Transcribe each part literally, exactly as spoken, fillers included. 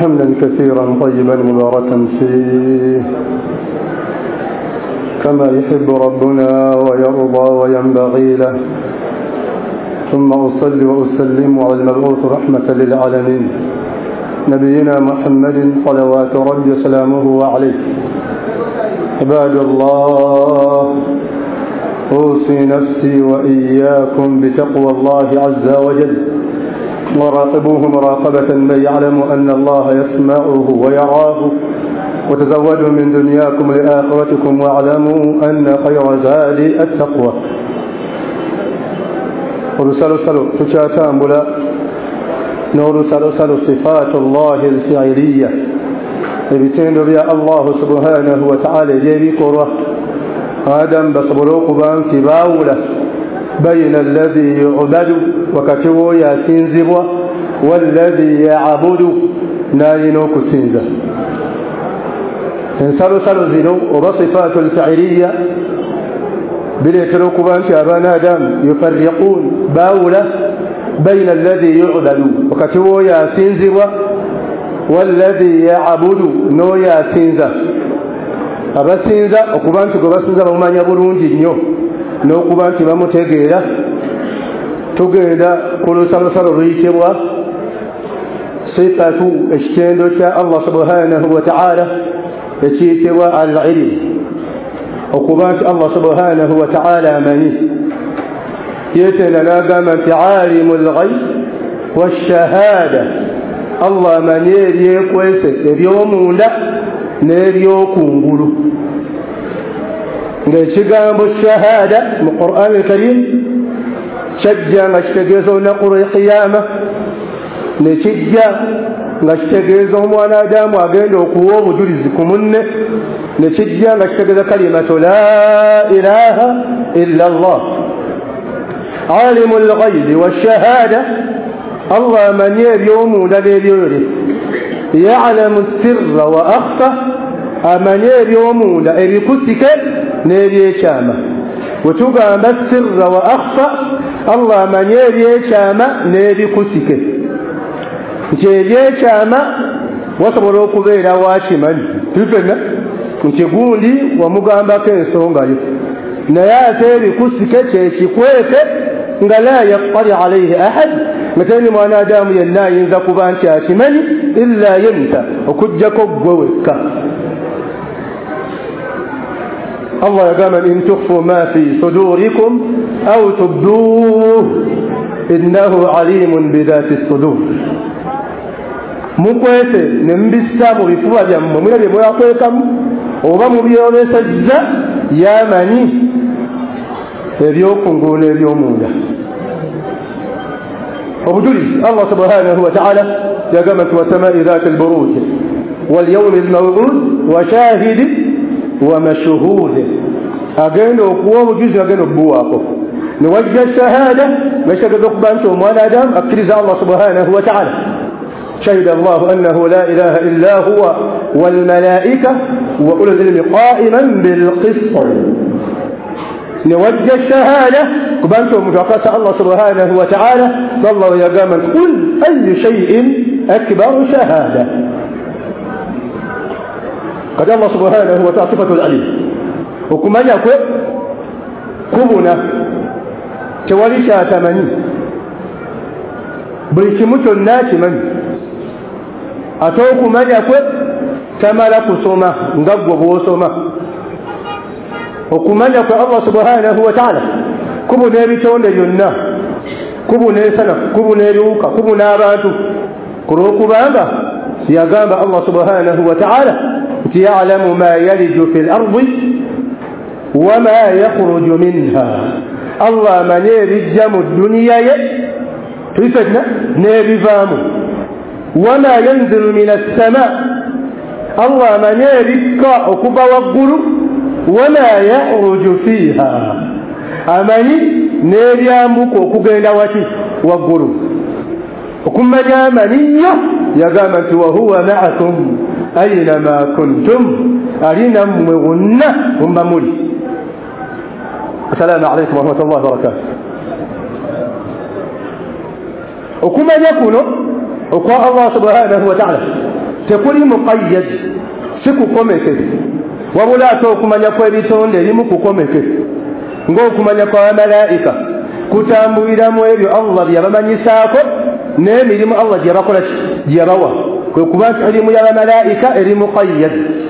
حمدا كثيرا طيبا مباركا فيه كما يحب ربنا ويرضى وينبغي له. ثم أصلي وأسلم على المبعوث رحمة للعالمين نبينا محمد صلوات ربي وسلامه عليه. عباد الله، أوصي نفسي وإياكم بتقوى الله عز وجل، وراقبوه مراقبة من يعلم أن الله يسمعه ويراه، وتزودوا من دنياكم لآخرتكم، واعلموا أن خير زاد التقوى. ورسالة سلو تشاتام بلا نور سلو سلو صفات الله الفعلية بتين ريا الله سبحانه وتعالى جيبي كورة آدم بصبروك بان كباولة بين الذي يعبد وكتو ياسين زبوة والذي يعبد ناينوك سينزا. سلو سلو زينو وبصفات الفعلية بليتروك بان كابان آدم يفرقون باولة بين الذي يعبد وكتو ياسين زبوة والذي يعبد نو ياسينزا. abasinza okuba nti gwe basinza bamumanya bulungi nnyo n'okuba nti bamutegeera. tugenda ku lusalosalo luyitibwa sifatu ekitendo kya Allah subhanahu wa ta'ala ekiyitibwa al-ilm, okuba nti Allah subhanahu wa ta'ala amanyi. yeetenda n'agamba nti alimu al-ghayb wash-shahada, Allah amanyi ebyekwese eby'omunda n'ebyokungulu. ng'ekigambo shahada mu Qur'an al-Karim kyajja nga kitegeeza olunaku lw'ekiyama, ne kijja nga kitegeeza omwana Adamu agenda okuwa obujulizi ku munne, ne kijja nga kitegeeza kalimatu la ilaha illa Allah. alimu al-ghaybi wash-shahada, Allah amanyi eby'omunda n'ebyoyole. ya'lamu sirra wa akhfa, amanyi eby'omunda ebikusike n'ebyekyama. wetugamba sirra wa akhfa, Allah amanyi ebyekyama n'ebikusike. nti ebyekyama wasobola okubeera wakimanyi tufena nti gundi wamugambako ensongayo, naye ate ebikusike kyekikweke nga la yattali alayhi ahad, nga teni mwana Adamu yenna ayinza kuba nti akimanyi illa yenta, okujjako gwe wekka. Allah yagamba in tukhfu ma fi sudurikum aw tubduhu innahu alimun bidhati sudur. mukwete ne mbissa mu bifuba byammwe mwina bye mwakwekamu oba mubyolesezza, yamanyi ebyokungulu n'ebyomunda. obujulizi Allah subhanahu wa ta'ala yagamba nti wasamai dhati al-buruj wal yawmi al-maw'ud wa shahidi wa mashhud. agenda okuwa obujulizi, agenda okubuwaako. ne wajja shahada, meshageza okuba nti omwana Adamu akkiriza Allah subhanahu wa ta'ala. شهد الله أنه لا إله إلا هو والملائكة وأولو العلم قائما بالقسط. نوجه الشهادة قبلتم متوقعة الله سبحانه وتعالى فالله يقام قل أي شيء أكبر شهادة. قد الله سبحانه وتعالى صفة العليم، وكما يقول كبنا تولي شاتمني بلشمت الناس من atookumanya kwe tamala kusoma nga gwe bw'osoma. okumanya kwe Allah subhanahu wa ta'ala kubuna ebitonde byonna, kubuna ensana, kubuna ebiwuka, kubuna abantu, kulwokubanga yagamba Allah subhanahu wa ta'ala nti ya'lamu ma yaliju fi l-ardi wa ma yakhruju minha. Allah amanyi ebijja mu dduniya ye tufenna n'ebivaamu. wama yanzilu min as-sama, Allah amanyi ebikka okuva waggulu. wama yakhruju fiha, amanyi n'ebyambuka okugenda wati waggulu. okumanya amaniyo yagamba nti wahuwa ma'akum aynama kuntum, ali nammwe wonna mumba muli. assalamu alaykum wa rahmatullahi wa barakatuh. okumanya kuno okwa Allah subhanahu wa ta'ala tekuli muqayyad sikukomeke wabula ate okumanya kw'ebitonde erimu kukomeke ng'okumanya kwa malaika kutambulira mu ebyo Allah byabamanyisaako n'emirimu Allah gyebakola gyebawa kwe kuba nti erimu y'abamalaika eri muqayyad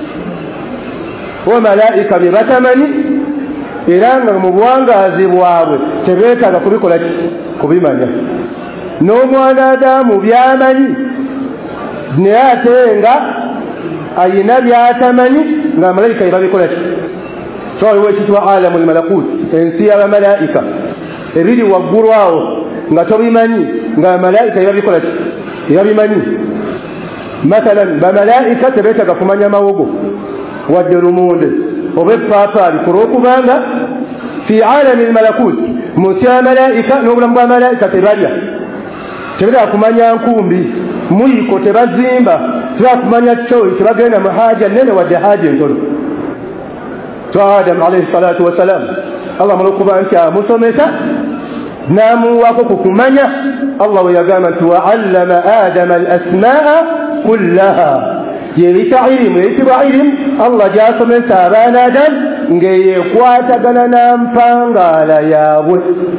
wamalaika bye batamanyi era nga mu buwangaazi bwabwe tebeetaaga kubikola kubimanya n'omwana Adamu byamanyi naye ate nga ayina byatamanyi nga malayika yebabikola ki so waliwo ekitibwa alamu lmalakut ensi y'abamalaika ebiri waggulu awo nga tobimanyi nga malayika yebabikola ki yebabimanyi mathalan bamalaika tebeetaaga kumanya mawogo wadde lumunde oba epaapaali kulwokubanga fi alami lmalakut mu nsi y'abamalaika n'obulamu bw'amalaika tebalya tebeetaaga kumanya nkumbi muyiko tebazimba tebeetaaga kumanya kyoyi tebagenda mu haja nene wadde haja entono to Adam alayhi salatu wassalam Allah mulikuba nti amusomesa n'amuwako ku kumanya Allah we yagamba nti wa'allama Adama al-asmaa kullaha yeyita ilimu eyitibwa ilimu Allah gy'asomesa abaana Adamu ng'eyeekwatagana n'ampangaala yaabwe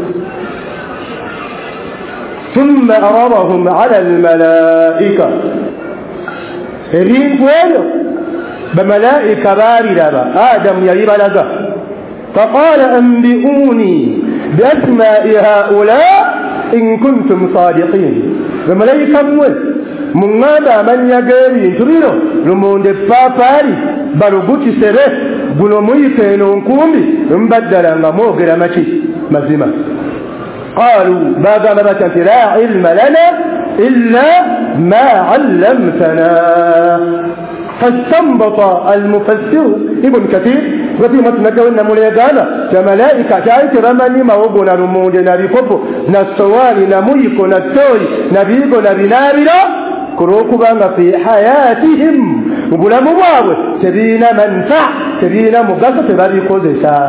ثم عرضهم على الملائكة ebintu ebyo bamalaika baaliraba Adamu yali balaga faqala anbi'uni biasma'i haula in kuntum sadiqin bamalaika mmwe muŋŋamba amannya g'ebintu bino lumonde epaapaali balugutisebe guno muyita eno nkumbi mubaddala nga mwogera maki mazima قالوا باغا مبتا لا علم لنا إلا ما علمتنا فاستنبط المفسر ابن كثير وفي متنكونا مليقانا كملائكة كايت رمني موبنا رمودنا بكفو نستواني نميك نستوي نبيك نبنابنا كروكبا في حياتهم وبلا مباوة تبين منفع تبين مقصة بريكو زيسان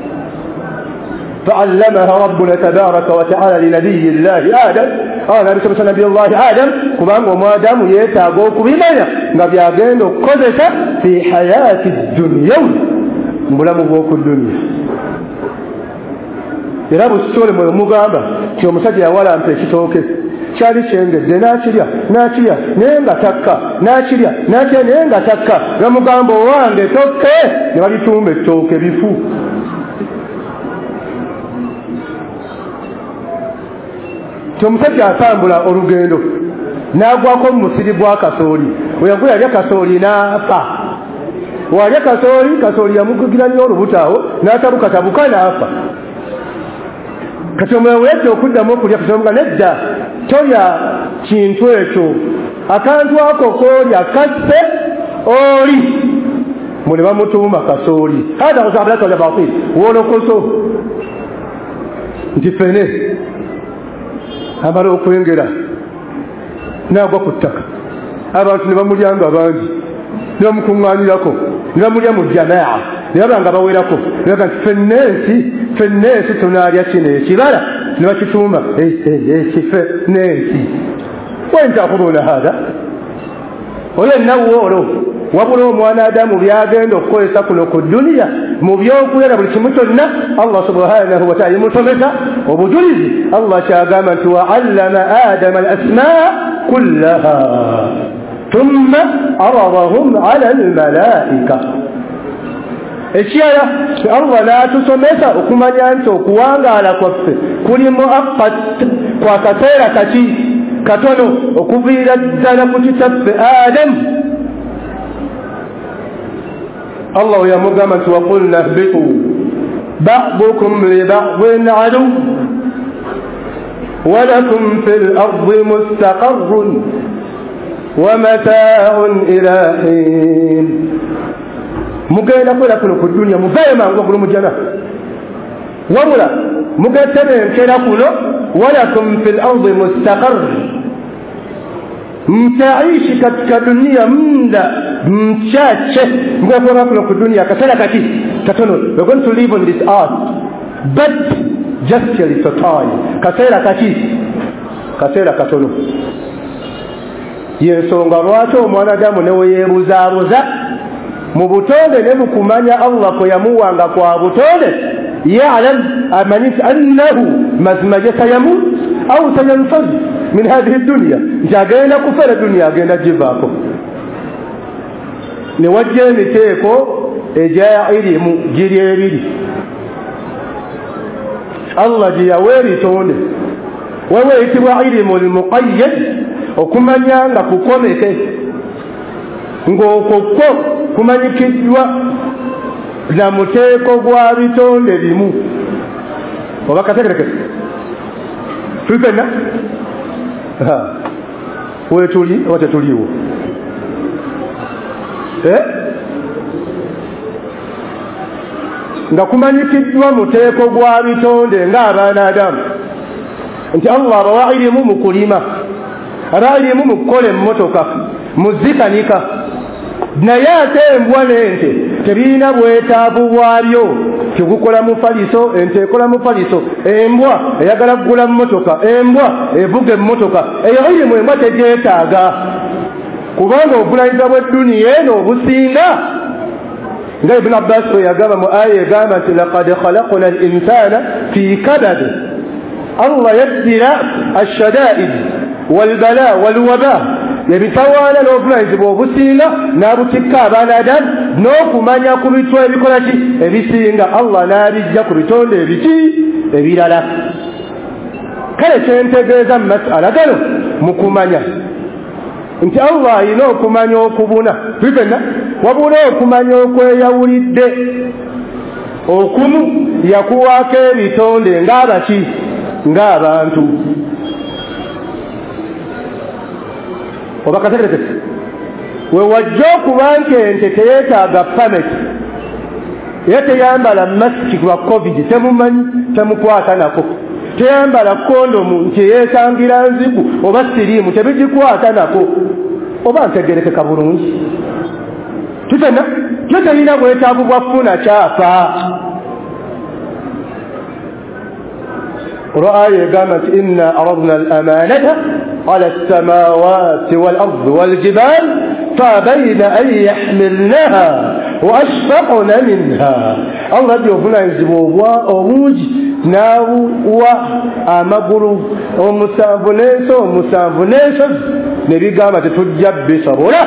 فعلمها ربنا تبارك وتعالى لنبي الله آدم قال نبي نبي الله آدم كمان وما دام يتاغوك بماذا نبي أجين قدس في حياة الدنيا مبلا مبوك الدنيا يراب السؤال مغامبا كيو مساجي أولا أمتي كتوكي شاري شنجد ناشريا ناشريا نينغا تكا ناشريا ناشريا نينغا تكا رمغامبا وانده توكي نبالي تومي توكي بفو Tomusajja atambula olugendo n'agwako mu musiri gwa kasooli weyagula yalya kasooli n'afa walya kasooli kasooli yamukugira nnyo olubuto awo n'atabuka tabuka n'afa kati omulawulette okuddamu okulya kasooli nedda tolya kintu ekyo akantu ako koolya kasse oli mune bamutuuma kasooli hada kusabalatu wala batil wolokoso nti fene amala okwengera n'agwa ku ttaka abantu ne bamulyanga bangi ne bamukuŋŋaanirako ne bamulya mu jamaa ne baba nga bawerako ne baga nti fennensi fennensi tunaalya kino ekibala ne bakituuma ekife nensi wentakubona haada oyo enawwoolo wabula omwana Adamu byagenda okukozesa kuno ku duniya mu byokulera buli kimu kyonna Allah subhanahu wa ta'ala yamusomesa obujulizi Allah kyagamba nti wa'allama Adama al-asmaa kullaha thumma aradahum ala al-malaika ekirala Allah n'atusomesa okumanya nti okuwangaala kwaffe kuli muaqqat kwa kaseera kaki katono okuviira ddala ku kitaffe Adamu الله يا مقامة وقلنا اهبطوا بعضكم لبعض عدو ولكم في الأرض مستقر ومتاع إلى حين مقاينة فلا كنوا في الدنيا مقايمة وقلوا مجانا وملا مقاينة كنا كنوا ولكم في الأرض مستقر mtaishi katika dunia muda mchache mgafora kwa dunia kasala kati katono we're going to live on this earth but just a little time kasala kati kasala katono yensonga lwaki omwanadamu newe yeebuzaabuza mu butonde ne mu kumanya Allah kwe yamuwanga kwa butonde ya'lam amanyi annahu mazima sayamut au sayanfad min hadhihi dunya nti agenda kufera dunya agenda givaako ne wajja emiteeko egya ilimu giri ebiri Allah gye yawa ebitonde wewe eyitibwa ilimu lmuqayyad okumanya nga kukomeke ng'okwo kumanyikiddwa na muteeko gwa bitonde bimu oba kategerekese tulipena wetuli oba tetuliwo eh? nga kumanyikiddwa muteeko gwa bitonde ng'abaana Adamu nti Allah abawa ilimu mu kulima aba ilimu mu kukola emmotoka muzikanika naye ate embwa n'ente tebirina bwetaavu bwabyo kigukola mufaliso ente ekola mufaliso embwa eyagala kugula mmotoka embwa evuga emmotoka eyo ilimu embwa tegyetaaga kubanga obulayiza bw'edduniya eno obusinga nga Ibn Abbas bwe yagamba mu aya egamba nti laqad khalaqna al-insana fi kabad Allah yaddira ash-shada'id wal-bala wal-waba yebitawaana n'obuvunanyizibwa obusinga n'abutikka abaana Adamu n'okumanya ku bitu ebikola ki ebisinga Allah n'abijja ku bitonde ebiki ebirala kale kyentegeeza mu masala gano mu kumanya nti Allah alina okumanya okubuna bibena wabula okumanya okweyawulidde okumu yakuwaako ebitonde ng'abaki ng'abantu oba kategerekese we wajja okuba nti ente teyeetaaga pameti ye teyambala masiki lwa covid temumanyi temukwata nako teyambala kondomu nti yeetangira nziku oba siriimu tebigikwata nako oba ntegerekeka bulungi tutena kyo terina bwetaavu bwa ffuna kyafa olw'aya egamba nti inna aradna al-amanata على السماوات والأرض والجبال فأبين أن يحملنها وأشفقن منها الله يقول يزبوا أموج ناو وأمغرو ومسافنيس ومسافنيس نبي قامت تجب بصبوله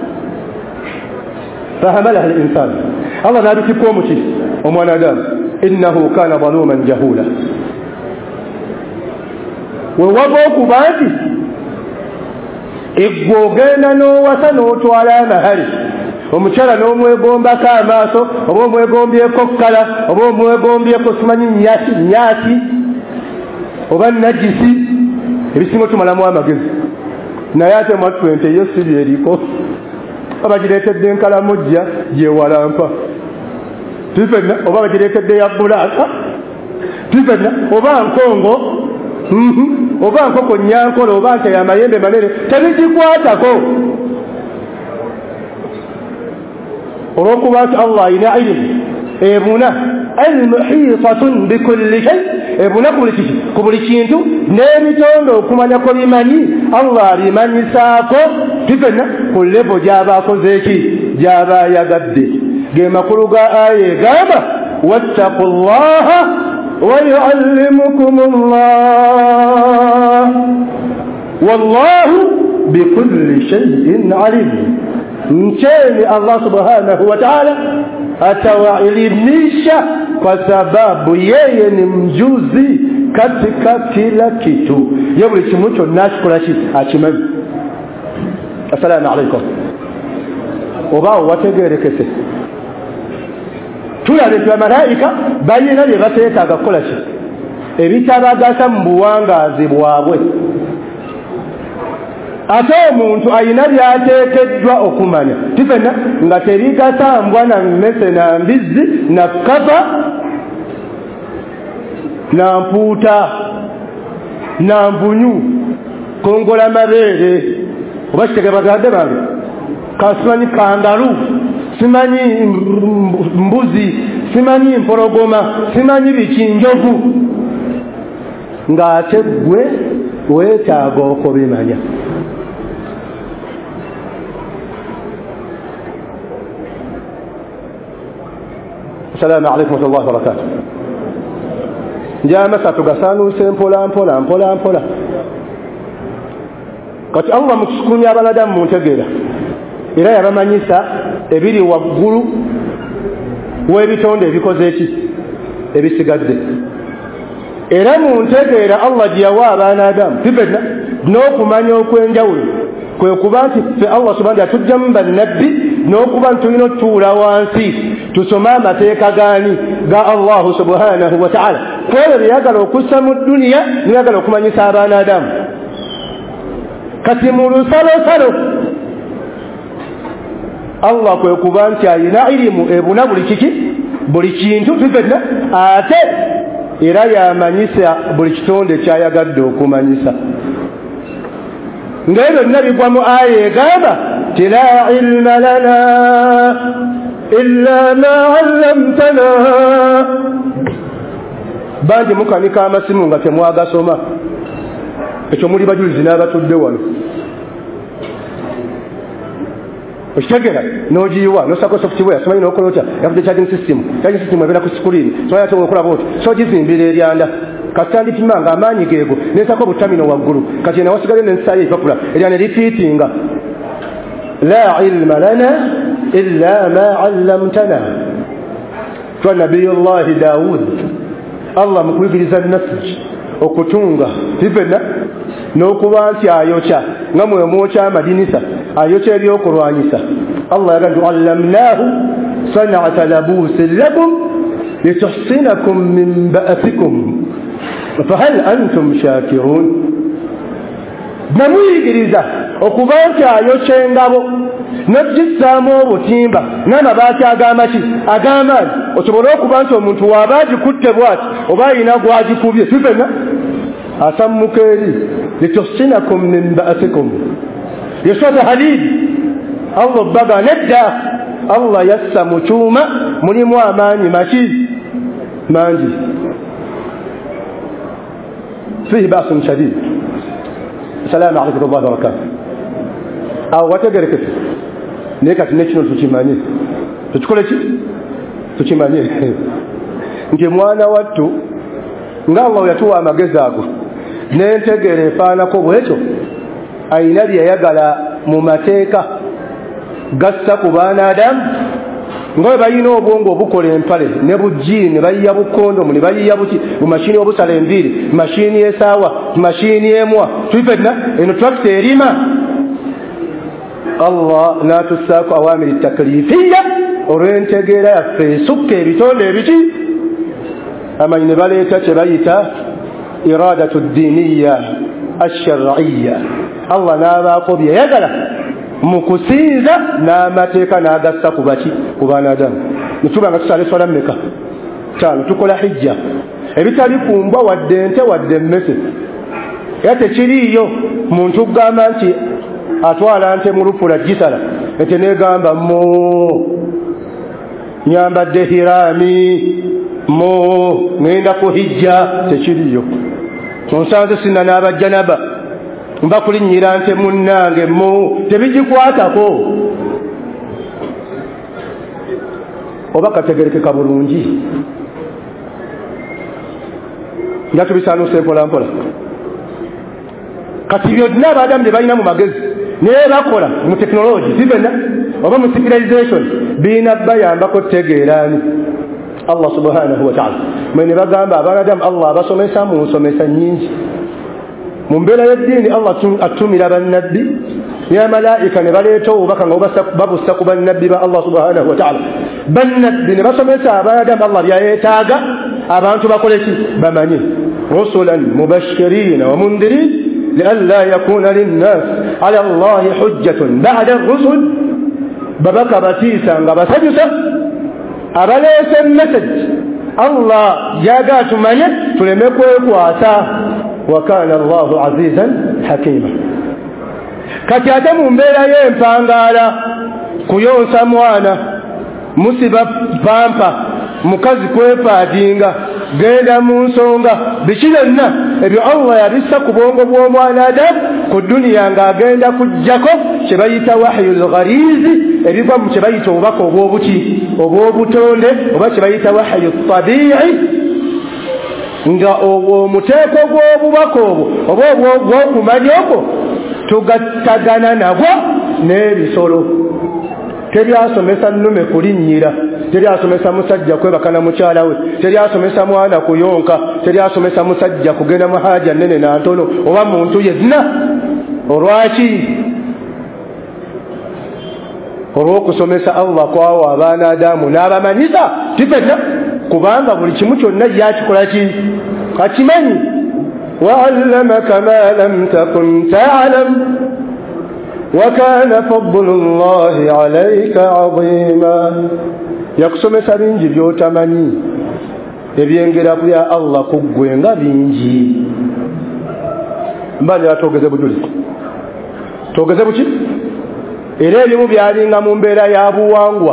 فحملها الإنسان الله نادي كومتي ومن آدم إنه كان ظلوما جهولا ووضعوا كباتي eggwogenda n'owasa n'otwala amahali omukyala n'omwegombako amaaso oba omwegombyeko kkala oba omwegombyeko simanyi nyasi nyasi oba najisi ebisinga tumalamu amagezi naye ate mwatwente yo si byeriko abagireetedde enkalamujja gyewalampa tifenna oba bagireetedde ya bulaaka tifenna oba nkongo Mm-hmm. oba nkoko nyankola oba nte yamayembe manene tebigikwatako olwokuba nti Allah alina ilimu ebuna almuhitatun bikulli shay ebuna ku buli kintu n'emitonde okumanya ko bimanyi Allah abimanyisaako tifenna ku lebo gy'aba akozeeki gy'aba ayagadde ge makulu ga aya egamba wattaqu llaha ويعلمكم الله والله بكل شيء عليم نشاني الله سبحانه وتعالى atawaelimisha kwa sababu yeye ni mjuzi katika kila kitu ye buli kimu kyonna akikola ki akimanyi assalamu alaikum oba wategerekese tulabye nti bamalayika balina bye bateetaaga kukola ki ebitabagasa mu buwangaazi bwabwe ate omuntu alina byateekeddwa okumanya tifenna nga tebigasambwa na mmese na mbizzi na kapa na mpuuta na mbunyu kongola mabeere oba kitege bagadde bange kasimanyi kangalu simanyi mbuzi simanyi mpologoma simanyi bikinjovu ng'ate gwe weetaaga okubimanya Assalamu alaykum wa rahmatullahi wa barakatuh. Njama satu gasanu sempola mpola mpola mpola. Kati Allah mukusukumya abanadamu mu ntegeera. Era yabamanyisa ebiri waggulu w'ebitonde ebikoze eki ebisigadde. Era mu ntegeera Allah gye yawa abaanadamu tibedna n'okumanya okwenjawulo kwe kuba nti ffe Allah subhanahu yatujjamu bannabbi n'okuba tulina otuula wansi tusome amateeka gaani ga Allah subhanahu wa ta'ala kwebyo byeyagala okussa mu dduniya niyagala okumanyisa abaanadamu. Kati mu lusalosalo Allah kwe kuba nti ayina ilimu ebuna buli kiki buli kintu tufedna ate era yamanyisa buli kitonde kyayagadde okumanyisa. Ng'ebyo byonna bigwa mu aya egamba ti la ilma lana illa ma allamtana. Bangi mukanika amasimu nga temwagasoma, ekyo muli bajulizi n'abatudde wano. Okitegera n'ogiyiwa n'osako software somanyi n'okola otya yavudde charging system charging system ebeera ku screen somanyi ate okola bwoti so gizimbira eryanda kasitandipima nga amaanyi geego n'esako butamino waggulu kati ena wasigale n'ensayo epapula eryanda erifiitinga. La ilma lana illa ma allamtana. Twa nabiyullahi Daawud Allah mukuyigiriza nafsi okutunga tifena n'okuba nti ayokya nga mwe mwokya amadinisa ayokya ebyokulwanyisa. Allah yagamba allamnahu san'ata labusin lakum lituhsinakum min ba'sikum fahal antum shakirun. Namuyigiriza okuba nti ayokya engabo n'ogissaamu obutimba n'amabaati ag'amaki ag'amaanyi osobole okuba nti omuntu waaba agikutte bw'ati oba ayina gw'agikubye tufena asammuka eri lituhsinakum min ba'sikum. Yeswata Halid Allah baga nedda Allah yassa mu kyuma mulimu amaanyi maki mangi fihi ba'sun shadid. Assalamu alaykum wa rahmatullahi wa barakatuh. Awo wategerekese naye kati nekino tukimanye tukikole ki tukimanye nti mwana wattu nga Allah yatuwa amagezi ago n'entegeera efaanako bwekyo ayina bye yayagala mu mateeka gassa ku baanadamu nga bwe balina obwongo obukola empale ne bujiini ne bayiya bukondomu ne bayiya buki bumashini obusala enviiri mashini esaawa mashini emwa twifedna eno tractor erima Allah n'atussaako awamiri taklifiya olw'entegeera yaffe esukka ebitonde ebiki amanyi ne baleeta kye bayita iradatu ddiniya ashar'iyya. Allah n'abaako bye yayagala mu kusinza n'amateeka n'agassa ku baki ku baanadamu. Netuba nga tusala eswala mmeka kyalo tukola hijja ebitali kumbwa wadde ente wadde emmese era tekiriiyo muntu kugamba nti atwala nte mu lufula gisala ente negamba mo nyambadde hirami mo ngenda ku hijja tekiriiyo onsanze sinna n'abajjanaba mba kulinnyira nte munnange mo tebigikwatako oba kategerekeka bulungi nga tubisaanuse mpola mpola. Kati byonna abaadamu bye balina mu magezi naye bakola mu tekinologi sibena oba mu civilization biina bayambako tegeeraani Allah subhanahu wa ta'ala. Mwene bagamba abaadamu Allah abasomesa mu nsomesa nnyingi mu mbeera y'eddiini Allah atumira bannabbi ne malaika ne baleeta obubaka nga babussa ku bannabbi ba Allah subhanahu wa ta'ala. Bannabbi ne basomesa abaadamu Allah byayeetaaga abantu bakole ki bamanye rusulan mubashirina wa mundirin لئلا يكون للناس على الله حجة بعد الرسل. babaka batiisa nga basanyusa abaleese message Allah yaga tumanye tuleme kwekwata wa kana Allahu azizan hakima. Kati ate mu mbeera y'empangaala kuyonsa mwana musiba pampa mukazi kwepaadinga genda mu nsonga biki byonna ebyo Allah yabissa ku bwongo bw'omwana Adamu ku duniya ng'agenda kujjako kye bayita wahyul gharizi ebiva mu kye bayita obubaka obw'obuki obw'obutonde oba kye bayita wahyu tabi'i nga omuteeko gw'obubaka obwo oba obw'okumanya okwo tugattagana nagwo n'ebisolo. Teryasomesa nnume kulinnyira, teryasomesa musajja kwebaka na mukyala we, teryasomesa mwana kuyonka, teryasomesa musajja kugenda mu haja nnene na ntono oba muntu yenna. Olwaki? Olw'okusomesa Allah kwawo abaana Adamu n'abamanyisa tifenna, kubanga buli kimu kyonna yakikola ki akimanyi. wa'allamaka ma lam takun ta'lam وكان فضل الله عليك عظيما. yakusomesa bingi by'otamanyi ebyengera ku ya Allah kuggwe nga bingi. mbanja togeze bujulizi togeze buki era ebimu byalinga mu mbeera ya buwangwa.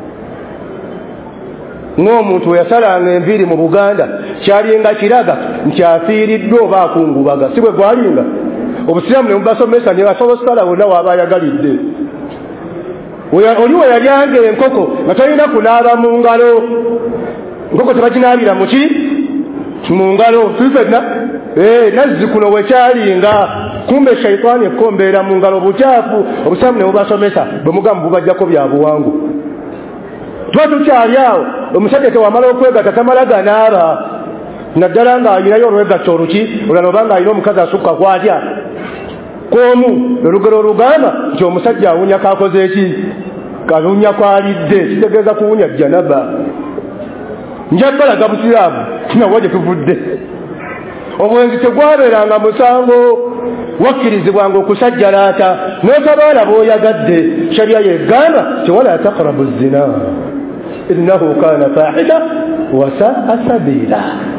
ng'omuntu we yasalanga enviiri mu Buganda kyalinga kiraga nti afiiriddwa oba akungubaga, si bwe gwalinga. Obusiraamu ne mubasomesa ne basobola osala wonna waaba ayagalidde. Oli we yalyanga enkoko nga talina kunaaba mu ngalo. Enkoko tebaginaabira mu ki? Mu ngalo. Fifenna nazzikuno we kyalinga. Kumbe shaitaani ekkombeera mu ngalo bukyafu. Obusiraamu ne mubasomesa bwe mugamba bubajjako bya buwangu. Tuba tukyali awo omusajja tewamala okwegatta tamala ganaaba. Naddala ng'ayinayo olwegatta oluki olala oba ng'ayina omukazi asukka kwatya kwomu olugero olugamba nti omusajja awunya kakoze eki kawunya kwalidde kitegeeza kuwunya janaba. njagalaga busiraamu nawo gye tuvudde. obwenzi tegwabeeranga musango wakkirizibwanga okusajjalaata n'otabaala b'oyagadde. shariya yegamba ti wala taqrabu zina innahu kaana faahisha wa saa sabiila.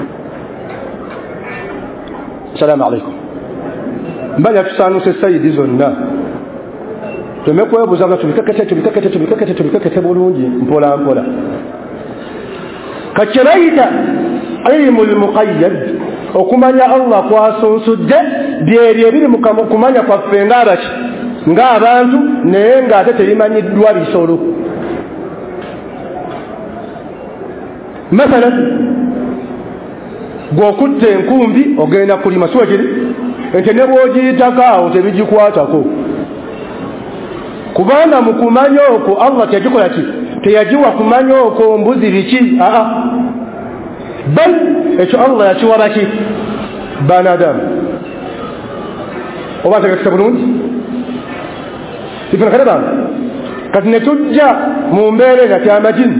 Assalamu alaikum. Mbanya tusanuse sayidi zonna. Tumekwebuza nga tubikekete tubikekete tubikekete tubikekete bulungi mpola mpola. Kakyeraita ilmul muqayyad okumanya Allah kwasunsudde byebyo ebiri mu kumanya kwaffe ng'abaki ng'abantu naye ng'ate tebimanyiddwa bisolo. Masalan gw'okutte enkumbi ogenda kulima siwe kiri ente ne bw'ogiyitako awo tebigikwatako, kubanga mu kumanya okwo Allah teyagikola ki teyagiwa kumanya okwo mbuzi biki. aa bal ekyo Allah yakiwa baki banadamu. oba tegekisa bulungi ifuna kale banga kati ne tujja mu mbeera nga tyamajini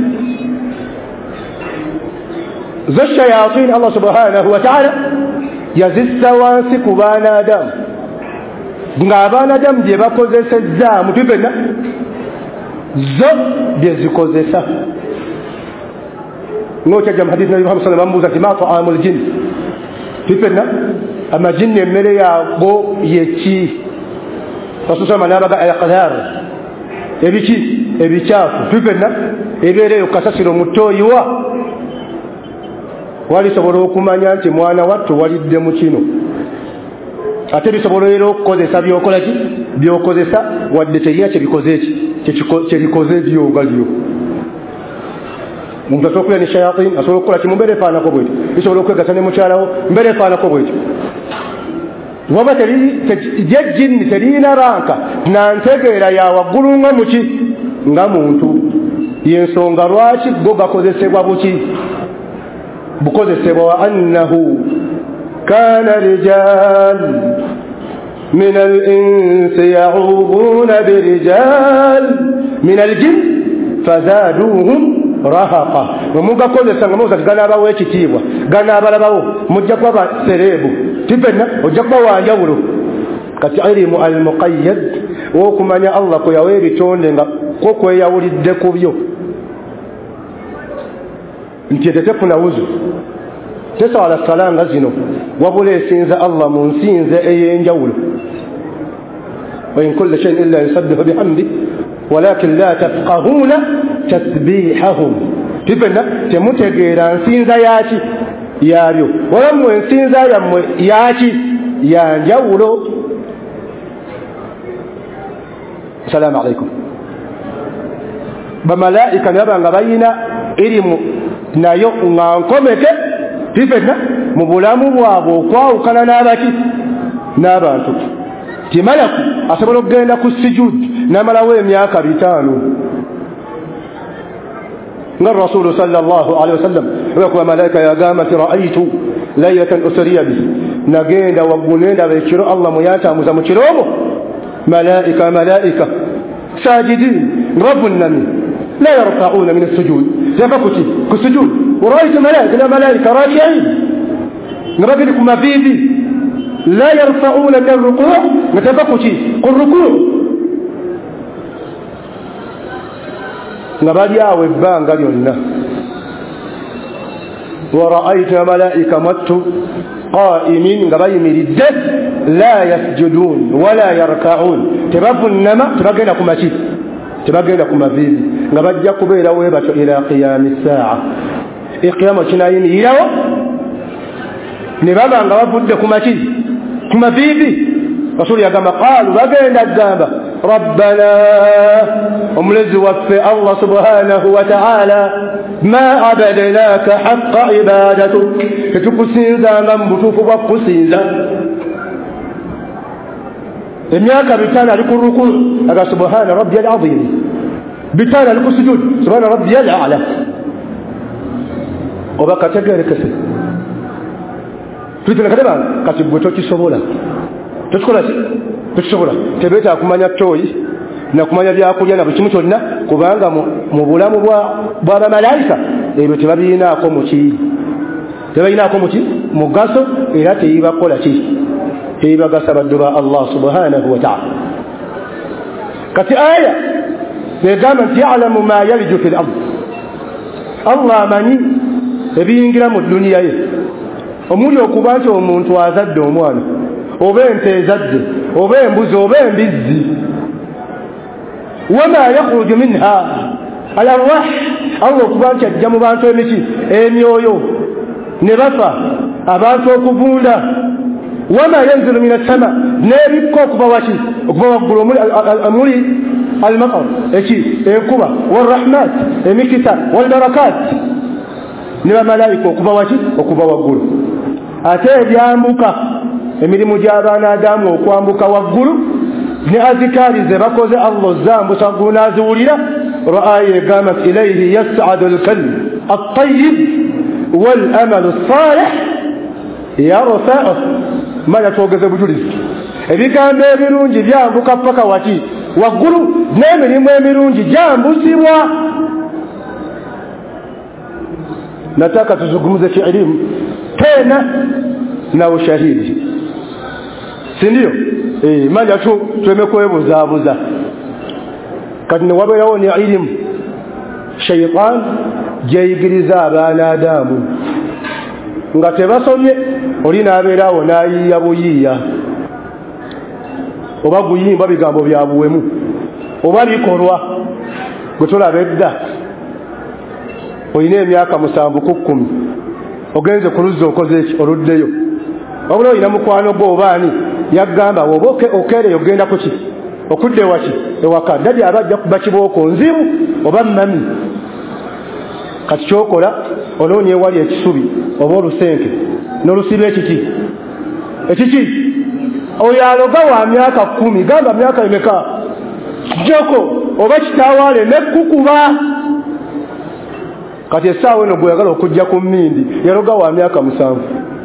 zo shayatin Allah subhanahu wa ta'ala yazissa wansi ku baana Adamu ng'abaana Adamu bye bakozesezza mu tufenna zo bye zikozesa. ng'okyajja mu hadithi Nabi Muhammad sallallahu alaihi wasallam bamubuuza nti ma ta'amul jinn tufenna amajinni emmere yago yeki. Rasulullah n'abaga ayaqdar ebiki ebikyafu tufenna ebeera eyo kasasiro mutoyiwa. walisobola okumanya nti mwana wattu walidde mu kino ate bisobola era okukozesa byokola ki byokozesa wadde terina kyebikoze eki kyebikoze byogalyo. Omuntu asobola okulya ne shayatin asobola okukola ki mu mbeera efaanako bwetyo, bisobola okwegasa ne mukyalawo mbeera efaanako bwetyo. waba jejjinni terina ranka nantegeera ya waggulu nga muki nga muntu. yensonga lwaki go gakozesebwa buki bukozesebwa wa annahu kana rijal min al-insi ya'uduna bi rijal min al-jinn fazaduhum rahaqa. omugakozesa nga musa ganaabawo ekitiibwa ganaabalabawo mujja kuba serebu tibena ojja kuba wanjawulo. kati ilimu al-muqayyad w'okumanya Allah kwe yawa ebitonde nga ko kweyawulidde ku byo nti tetefuna wuzu tesawala salanga zino wabula esinza Allah mu nsinze ey'enjawulo. wa in kulli shay'in illa yusabbihu bihamdi walakin la tafqahuna tasbihahum. tibena temutegeera nsinza yaki yabyo walammwe ensinza yammwe yaki yanjawulo. Assalamu alaikum. Bamalaika nabanga bayina ilimu nayo nga nkomeke tifena mu bulamu bwabwe okwawukana n'abaki n'abantu. Timalaku asobola okugenda ku sujudi n'amalawo emyaka bitaano nga Rasulu sallallahu alaihi wasallam wa malaika yagamba nti raaitu laylatan usriya bi nagenda waggulenda bekiro Allah muyatambuza mu kirobo malaika malaika sajidin rabbunami la yarfa'una min as-sujud zabakuti ku sujud ورأيت ملائكة ملائكة راكعين نرجل كما فيه لا يرفعون من الركوع نتبقتي قل ركوع نبالي آوي بان قال يلنا ورأيت ملائكة مت قائمين نبالي مردد لا يسجدون ولا يركعون تبقوا النما تبقينا كما شيء تبقينا كما فيه نبالي قبيل ويبت إلى قيام الساعة القيامة كناين إلهو نبابا نغفد كما شيء كما فيه رسول يا كما قالوا بقينا الدابة ربنا أملز وفي الله سبحانه وتعالى ما عبدناك حق عبادتك فتقسيزا من بطوف وقسيزا إمياك بتانا لكل ركوع أقول سبحان ربي العظيم بتانا لكل سجود سبحان ربي الأعلى وبقى تقال كسر تقول لك دابا كتبوا توكي سبولا تشكولا تشكولا تبيتا kumanya toyi na kumanya byakulya na bikimu kyonna kubanga mu bulamu bwa bamalaika ebyo tebabinaako muki tebabinaako muki mugaso era teyibakola ki teyibagasa baddu ba Allah subhanahu wa ta'ala. Kati aya negamba nti ya'lamu ma yaliju fil ard Allah amanyi ebiyingira mu duniya ye omuli okuba nti omuntu azadde omwana oba ente ezadde oba embuzi oba embizzi wama yakhruju minha al arwah Allah okuba nti ajja mu bantu emiki emyoyo ne bafa abantu okuvunda wama yanzilu min as-sama nebikko okuva waki okuva waggulu omuli al-matar eki enkuba warahmat emikisa walbarakat ne bamalaika okuva waki okuva waggulu ate ebyambuka emirimu gy'abaana Adamu okwambuka waggulu ne azikari ze bakoze Allah zambusa gunaziwulira ra'ayi gamat ilayhi yas'adu al-kalb at-tayyib wal-amal as-salih yarfa'u mala twogeze bujulizi ebigambo ebirungi byambuka paka waki waggulu n'emirimu emirungi gyambusibwa. Nataka tuzungumze kielimu tena na ushahidi, si ndio? Eh, manja tu tumekwebuza buza kati wabeerawo ni elimu shaytan jayigiriza abaana Adamu nga tebasomye olina abeerawo nayiya buyiya oba guyimba bigambo byabuwemu oba bikolwa gutolaba edda olina emyaka musanvu ku kkumi ogenze ku luzzi okoze eki oluddeyo wabula olina mukwano gwo obaani yaggamba woba okeereyo ogenda kuki okudde waki ewaka dadi abajja kuba kibooko nzibu oba mami kati kyokola onoonya ewali ekisubi oba olusenke n'olusiba ekiki ekiki oyo aloga wa myaka kkumi gamba myaka emeka joko oba kitaawaale nekkukuba kati essaawa eno gweyagala okujja ku mmindi yaloga wa myaka musanvu.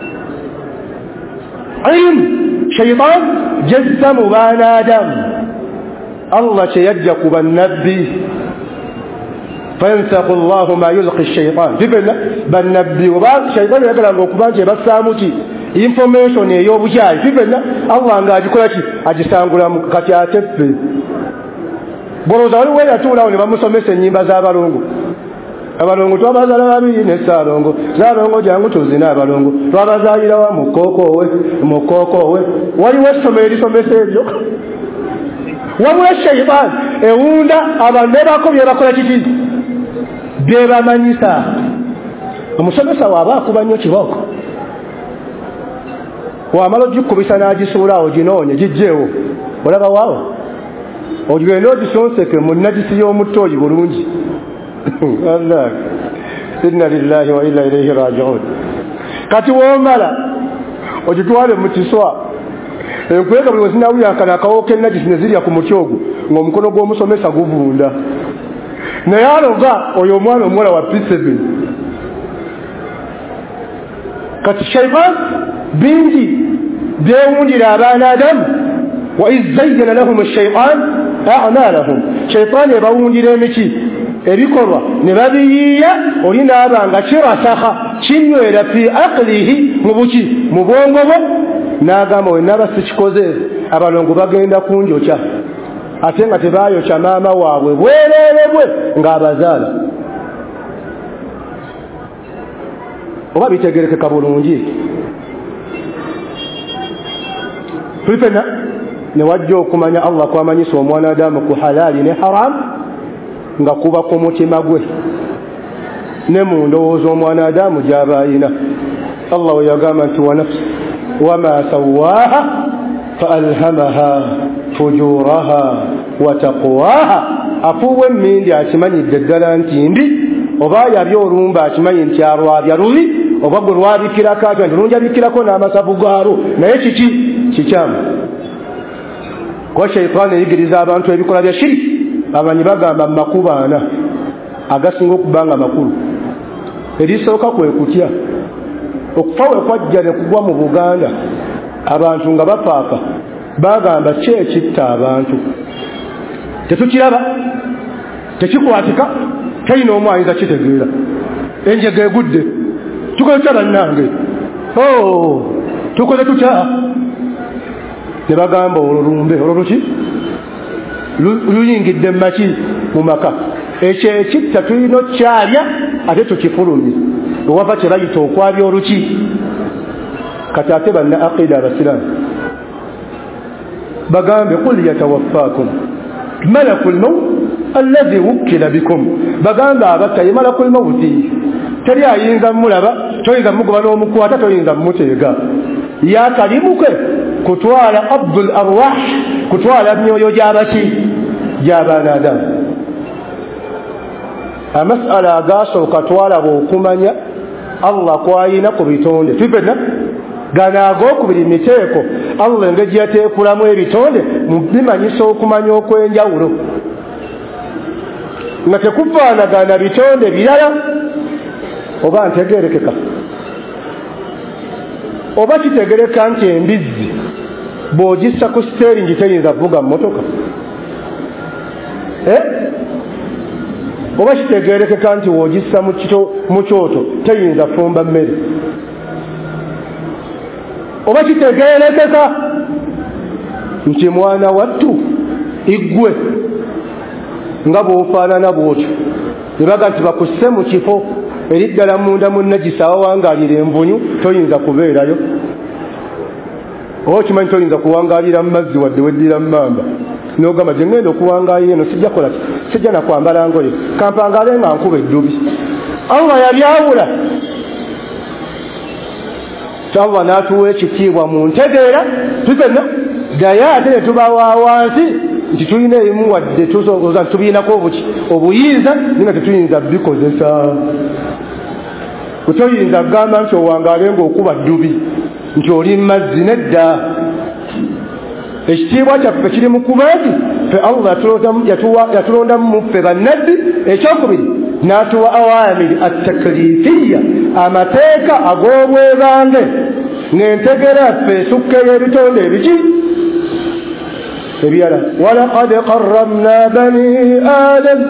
Ilmu shaytan jazza mu baana Adamu Allah kyeyajja ku bannabbi fayansakhu Allahu ma yulqi shaytan bibena bannabbi oba shaytan yagalanga okuba nti ebasaamu ki information ey'obukyayi bibena Allah ng'agikola ki agisangulamu. Kati ate ffe boloza waliwo eyatuulawo ne bamusomesa ennyimba z'abalongo abalongo twabazaala babiri ne Ssaalongo Ssaalongo jangu tuzina abalongo twabazaalirawa mu kkookoowe mu kkookoowe waliwo essomero erisomesa ebyo wabula shaytan ewunda abantu bebako byebakola kiki byebamanyisa omusomesa waaba akuba nnyo kibooko wamala ogikubisa n'agisuula awo ginoonye gijjeewo olaba waawo ogenda ogisonseke mu najisi y'omutooyi bulungi allah inna lillahi wa inna ilaihi raji'un kati woomala ogitwale mu kiswa enkweka buli wezinawuyankana akawo k'ennajisi ne zirya ku muti ogwo ng'omukono gw'omusomesa guvunda naye aloga oyo omwana omuwala wa P seven kati shaytan bingi byewundira abaana adamu wa iz zayyana lahum ash-shaytan a'malahum shaytan ebawundira emiki ebikolwa ne babiyiya oli n'abanga kirasakha kinywera fi aqlihi mu buki mu bwongo bwe n'agamba we naba sikikoze abalongo bagenda kunjokya ate nga tebayokya maama waabwe bwereere bwe ng'abazaala oba bitegerekeka bulungi tulipena ne wajja okumanya Allah kwamanyisa omwana adamu ku halali ne haram nga kuba ku mutima gwe ne mu ndowooza omwana adamu gy'aba ayina Allah we yagamba nti wa nafsi wama sawaaha faalhamaha fujuraha wa taqwaha afuuwa emmindi akimanyidde ddala nti ndi oba yabya olumba akimanyi nti alwabya lubi oba gwe lwabikirako atyo nti lunjabikirako n'amasavu gaalo naye kiki kikyamu ko shayitaani eyigiriza abantu ebikola bya shiriki abamanyi bagamba mu makubo ana agasinga okuba nga makulu erisooka kwe kutya okufa we kwajja ne kugwa mu Buganda abantu nga bafaafa bagamba ki ekitta abantu tetukiraba tekikwatika talina omu ayinza kitegeera enjega egudde tukoze tutya bannange o tukoze tutya ne bagamba olwo lumbe olwo luki luyingidde maki mu maka ekyo ekitta tulina okyalya ate tukifulumye ewava kye bayita okwabya oluki kati ate banna aqida abasiraamu bagambe qul yatawaffakum malakul maut alladhi wukkila bikum bagambe abatta ye malakul mauti teri ayinza mulaba toyinza mugoba n'omukwata toyinza muteega yakalimuke kutwala abdul arwah kutwala myoyo gy'abaki gy'abaana adamu amasala agasooka twalaba okumanya Allah kwayina ku bitonde tupena gana ag'okubiri miteeko Allah engeri yateekulamu ebitonde mu bimanyisa okumanya okw'enjawulo nga tekufaanagana bitonde birala oba ntegeerekeka oba kitegereka nti embizzi bw'ogissa ku steeringi teyinza vuga mmotoka eh? oba kitegerekeka nti wogissa mu kyoto teyinza fumba mmere oba kitegerekeka nti mwana wattu iggwe nga bw'ofaanana bw'otyo ne baga nti bakusse mu kifo eriddala munda mu najisi awawangaalira envunyu toyinza kubeerayo oba okimanyi toyinza kuwangaalira mu mazzi wadde weddira mu mamba n'ogamba gye ngenda okuwangaalira eno sijja kola sijja nakwambala ngoye kampangaale nga nkuba eddubi Allah yabyawula Allah n'atuwa ekitiibwa mu ntegeera tufenna gaye ate ne tubawa wansi nti tulina erimu wadde tusoboza tubiinako obuki obuyinza ninga tetuyinza bikozesa kutoyinza kugamba nti owangaale ng'okuba ddubi nti oli mazzi nedda ekitiibwa kyaffe kiri mu kuba nti ffe Allah yatulondamu muffe bannabbi ekyokubiri n'atuwa awamiri attaklifiya amateeka ag'obwebange ng'entegera ffe esukka ey'ebitonde ebiki ebirala walaqad qarramna bani adam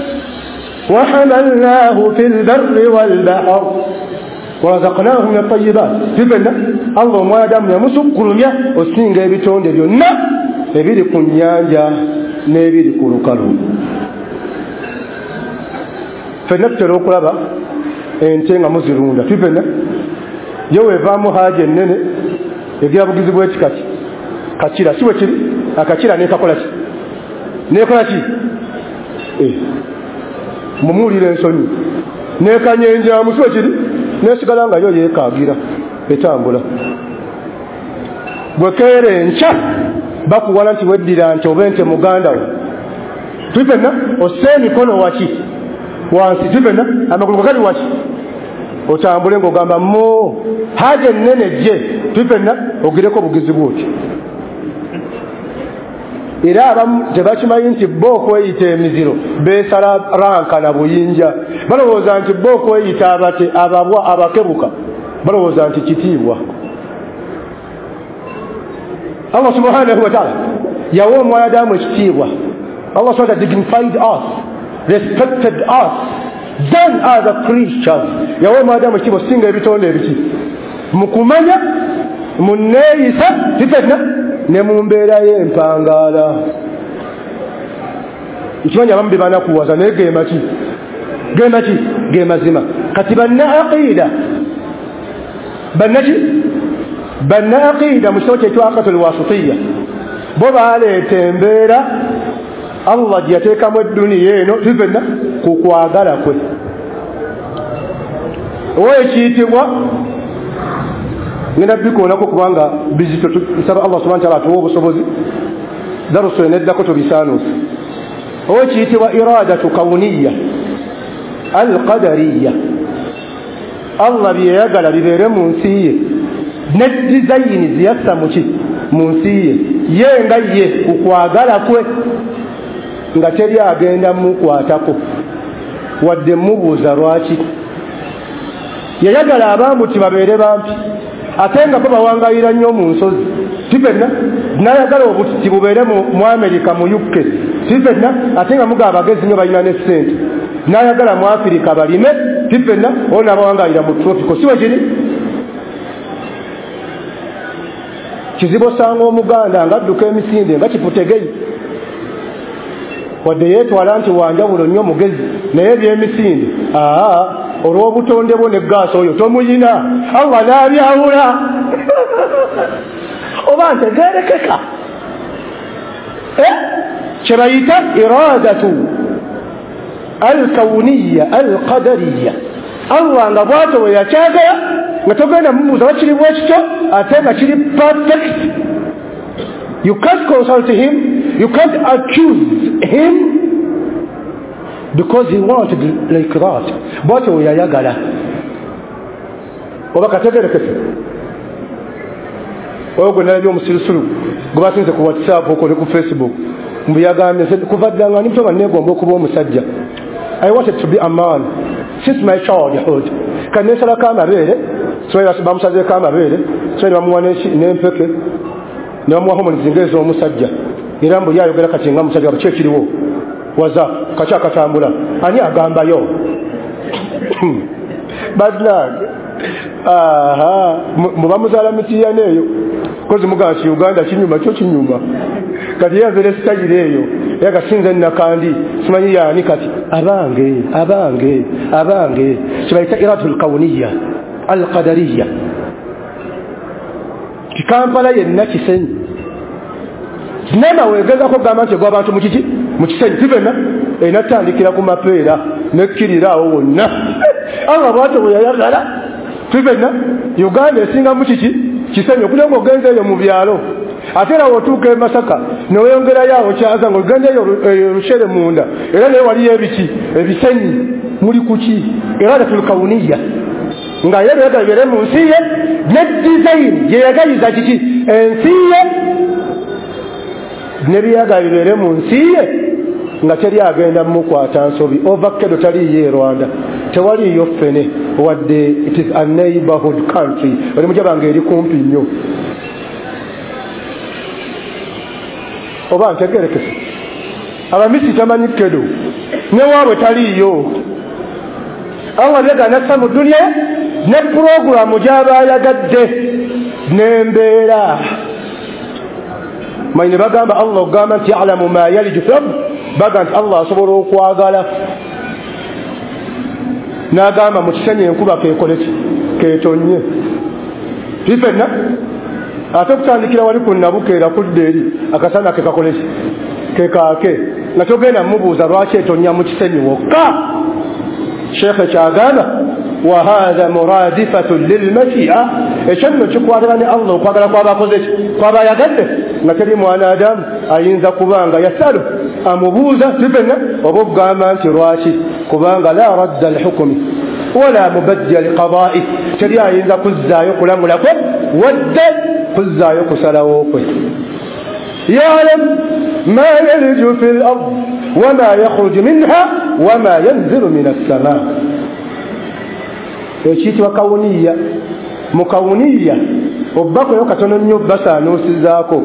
وحملناه في البر والبحر ورزقناهم من الطيبات تبنا الله ما دام يمسكرميا osinga ebitonde byonna ebiri ku nnyanja n'ebiri ku lukalu fenna tutera okulaba ente nga muzirunda tubena ye weevaamu haaja ennene egira bugizi bw'ekikaki kakira si bwe kiri akakira neekakola ki neekola ki mumuwulira ensonyi neekanyenjamu si bwe kiri neesigala nga yo yeekaagira etambula gwe keere nca bakuwala nti weddira nti obe nte muganda wo tufenna osse emikono waki wansi tufenna amagulu gali waki otambule ng'ogamba mo haja ennene gye tufenna ogireko bugizi bwoti era abamu tebakimanyi nti bo okweyita emiziro beesala ranka na buyinja balowooza nti bo okweyita abate ababwa abakebuka balowooza nti kitiibwa Allah subhanahu wa ta'ala yawa omwanadamu ekitiibwa Allah subhanahu wa ta'ala dignified us respected us then as a creatures yawa omwanadamu ekitiibwa singa ebitonde ebiki mukumanya munneeyisa tifenna ne mu mbeera y'empangaala ekimanyi abamu bye banakuwaza naye gemaki gemaki ge mazima kati banna aqiida bannaki banna aqiida mu kitabo kyetwa aqidatu lwasitiya bo baaleeta embeera Allah gye yateekamu edduniya eno tifenna ku kwagala kwe owa ekiyitibwa ngenda bikoonako kubanga bizito tusaba Allah subhanahu wa ta'ala atuwa obusobozi daruso eneddako tubisaanuusa owa kiyitibwa iradatu kawuniya alqadariya Allah bye yayagala bibeere mu nsi ye ne dizayini ziyassa muki mu nsi ye ye nga ye kukwagala kwe nga teri agenda mukwatako wadde mubuuza lwaki yayagala abambuti babeere bampi ate nga bo bawangayira nnyo mu nsozi tifenna nayagala obuti bubeere mu Amerika mu U K tifenna ate nga muga abagezi nnyo balina ne ssente nayagala mu Afirika balime tifenna ona abawangayira mu tropiko siwe kiri kizibu osanga omuganda nga adduka emisinde nga kiputegeyi wadde yeetwala nti wanjawulo nnyo mugezi naye ebyemisinde aa olw'obutonde bwo ne gaasi oyo tomuyina Allah n'abyawula oba ntegeerekeka kye bayita iradatu alkawuniya alqadariya Allah nga bw'atyo bwe yakyagala nga togenda mumubuuza bakiri bwekityo ate nga kiri perfect. You can't consult him, you can't accuse him because he wanted like that. Bw'atyo bwe yayagala oba kategeerekese oyo gwe nalabye omusirisulu gwe basinze ku WhatsApp okwo ne ku Facebook mbu yagambye kuva ddanga ni mutoma neegomba okuba omusajja. I wanted to be a man since my childhood. Kanesalako amabeere so bamusazeeko amabeere so bamuwa n'empeke ne bamuwa homoni zingeeza omusajja era mbu yayogera kati nga musajja baki ekiriwo waza kaki akatambula ani agambayo badlag aha muba muzaala mitiya neeyo kozi mugamba ki Uganda kinyuma kyo kinyuma kati yaveera esitayiro eyo yagasinze nakandi simanyi yaani kati abange abange abange kibayita iradatul kawuniya alqadariya kikampala yenna kisenyi nema wegezako gamba nti gw'abantu mu kiki mu kisenyi tivena enatandikira ku mapeera nekkirirawo wonna Allah bw'atyo bwe yayagala tivena Uganda esinga mu kiki kisenyi okuja ng'ogenza eyo mu byalo ate era wotuuka e Masaka ne weyongerayo awo kyaza ng'ogendeyo Rushere munda era naye waliyo ebiki ebisenyi muli kuki iradatul kawuniya nga ye yagala mu nsi ye ne design ye yagaliza kiki ensi ye ne byagala bibeere mu nsi ye nga teri agenda mukwata nsobi ovakkedo taliyo e Rwanda tewaliyo ffene wadde it is a neighborhood country oli mujabanga eri kumpi nnyo oba ntegerekese abamisi tamanyi kedo ne waabwe taliyo Allah byagala nassa mu duniya ne programu gy'aba yagadde n'embeera mayine bagamba Allah ogamba nti ya'lamu ma yaliju fil ard baga nti Allah asobola okwagala n'agamba mu kisenyi enkuba keekoleki keetonye tifenna ate okutandikira wali ku nabukeera kudda eri akasana ke kakoleki ke kaake nga togenda mumubuuza lwaki etonya mu kisenyi wokka Sheekh kyagamba وهذا مرادفة للمشيئة eshano kikwatira ne Allah okwagala kwabakoze kwaba yagadde nga teri mwana Adamu ayinza kubanga yasalu amubuuza tibena oba okugamba nti lwaki kubanga la radda alhukmi wala mubajja liqada'i teri ayinza kuzzaayo kulamula kwe wadde kuzzaayo kusalawo kwe يعلم ما يلج في الأرض وما يخرج منها وما ينزل من السماء ekiyitibwa kawuniya mu kawuniya obbakoyo katono nnyo basanuusizaako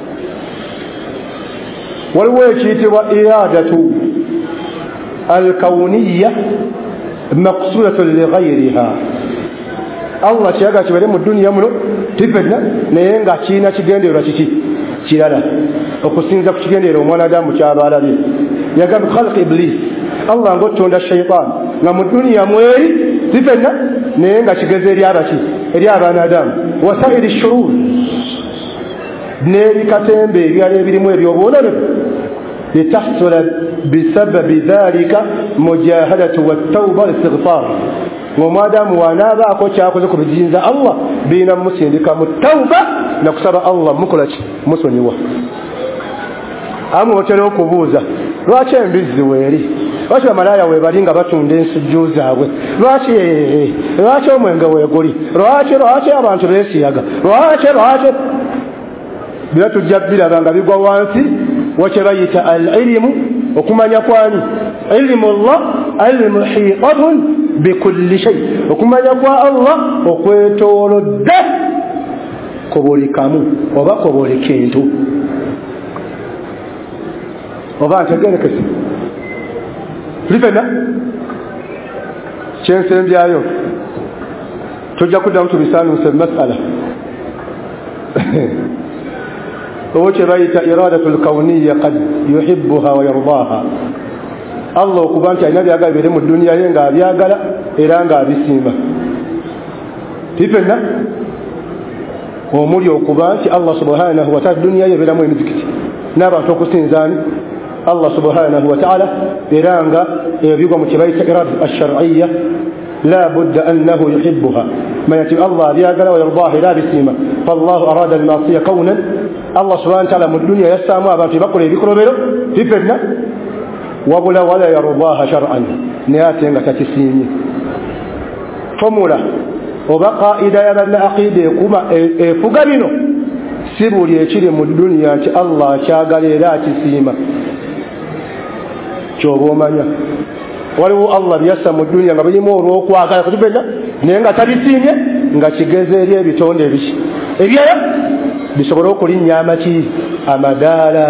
waliwo ekiyitibwa iradatu alkawuniya maqsudatun lighayriha Allah kyaga kibere mu duniya muno tifenna naye nga kiina kigendererwa kiki kirala okusinza ku kigendererwa omwana Adamu kyabalabye yagamba khalq iblis Allah ngotonda shaytan nga mu duniya mweri tifenna naye nga kigeze eri abaki eri abaana Adamu wasairi shurur n'ebikatembe ebyali ebirimu ebyobwononefu litahsula bisababi dhalika mujahadatu wattawba walistighfar ng'omwadamu wanaabaako kyakoze ku bijinza Allah biina musindika mu tawba na kusaba Allah mukola ki musonyiwa amu otera okubuuza lwaki embizzi weeri lwaki bamalaaya weebali nga batunda ensujju zaabwe lwaki lwaki omwenge weeguli lwaki lwaki abantu beesiyaga lwaki lwaki bira tujja biraba nga bigwa wansi wakye bayita al-ilmu okumanya kwani ilmu Allah al-muhitatun bikulli shay okumanya kwa Allah okwetoolodde ku buli kamu oba ku buli kintu oba ntegerekese lifena kyensembyayo tujja kuddamu tubisaanuse masala owo kye bayita iradatu lkauniya kad yuhibbuha wa yardaha Allah okuba nti alina byagala bire mu duniya ye nga abyagala era nga abisiima tifenna omuli okuba nti Allah subhanahu wa ta'ala duniya ye ebeeramu emizikiti n'abantu okusinzaani Allah subhanahu wa ta'ala era nga ebigwa mu kye bayita irada alshar'iyya la budda annahu yuhibbuha mayati Allah abyagala wa yardaha era abisiima fallahu arada almasiya kaunan Allah subhanahu wa ta'ala mu duniya yassaamu abantu bakola ebikolobero tifenna wabula wala yardaha shar'an naye ate nga takisiimye fomula oba qaida yabanna aqida ekuma efuga bino si buli ekiri mu duniya nti Allah kyagala era akisiima kyoba omanya waliwo Allah byassa mu duniya nga birimu olw'okwagala kutubena naye nga tabisiimye nga kigeze eri ebitonde ebiki ebyera bisobole okulinnya amaki amadaala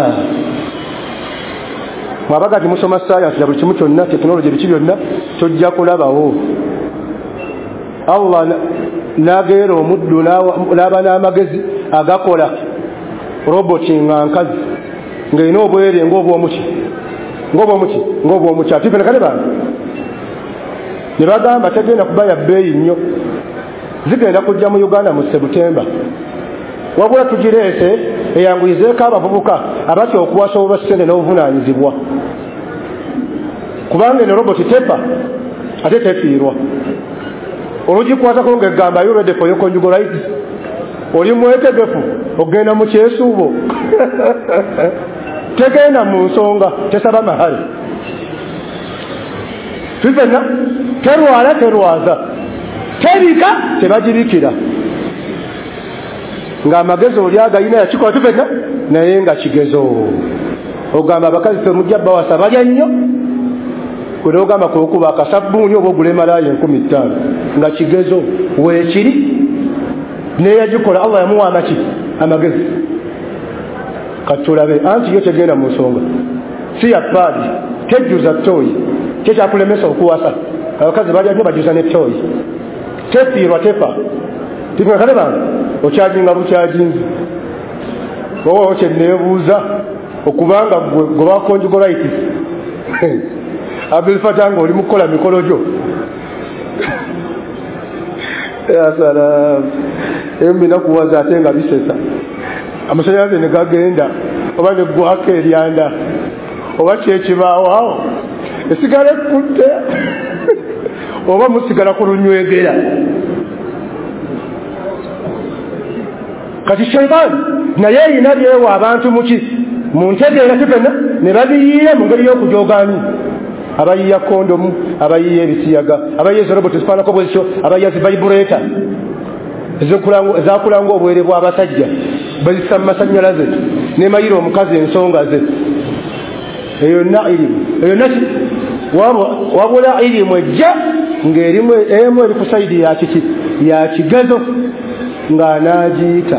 mwabaga ti musoma science ya buli kimu kyonna tekinologi biki byonna tojja kulabawo Allah n'ageera omuddu n'aba n'amagezi agakola roboti nga nkazi ng'erina obwere ng'obwomuki ng'obwomuki ng'obwomuki ati fene kale bantu ne bagamba tegenda kuba ya bbeeyi nnyo zigenda kujja mu Uganda mu Septemba wabula tugireese eyanguyizeeko abavubuka abatya okuwasa olwasente n'obuvunaanyizibwa kubanga eno roboti tefa ate tefiirwa olugikwatako ng'egamba are you ready for your conjugal rights oli mwetegefu ogenda mu kyesuubo tegenda mu nsonga tesaba mahali fifenna terwala terwaza terika tebagirikira ng'amagezi oli agayina yakikola tufenna naye nga kigezo ogamba abakazi fe mujja bawasa balya nnyo kwe ogamba kwekuba akasabbuuni oba ogula emalaaya enkumi ttaano nga kigezo weekiri naye yagikola Allah yamuwa amaki amagezi katulabe anti yo tegenda mu nsonga si ya paadi tejjuza ttooyi kyekyakulemesa okuwasa abakazi balya nnyo bajjuza ne ttooyi tefiirwa tefa tifuna kale bantu okyajinga bukyajinzi owo kyenneebuuza okubanga gwe bakonjugolaitis Abdulfatah nga oli mukola mikolo gyo asalaam embina kuwaza ate nga bisesa amasanyalaze ne gagenda oba ne gwaka eryanda oba kyekibaawo awo esigala ekutte oba musigala ku lunywegera. Kati shayitaani naye yina byewa abantu muki mu ntegeera tufena ne babiyiira mu ngeri y'okujoogaani. Abayiya kondomu, abayiya ebisiyaga, abayiya eziroboti zifaanako bwezityo, abayiya zivayibuleeta ezakulanga obwere bw'abasajja bazisa mu masannyalaze nemayira omukazi ensonga ze. Eyo yonna irimu, eyo yonna wabula irimu ejja ng'erimu emu eri ku sayidi ya kiki ya kigezo ng'anaagiyita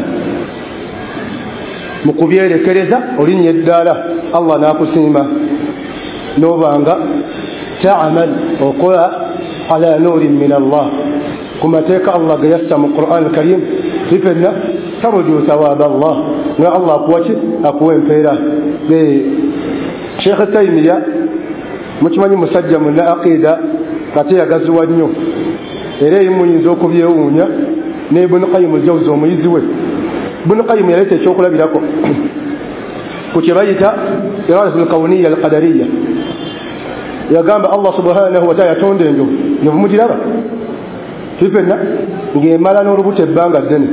mu kubyerekereza olinnya eddaala Allah n'akusiima n'obanga ta'amal okola ala nuurin min Allah ku mateeka Allah ge yassa mu Qur'an al-Karim fifenna tarju thawaba Allah nga Allah akuwaki akuwa empeera. Sheikh Taymiya mukimanyi musajja munna aqida kati yagaziwa nnyo era eyimuyinza okubyewuunya ne Ibn Qayyim al-Jawzi omuyizi we. Ibn Qayyim yaleeta ekyokulabirako ku kye bayita iradatul kawniyya al-qadariyya. Yagamba Allah subhanahu wa ta'ala yatonda enjovu enjovu mugiraba fifenna ng'emala n'olubuto ebbanga ddene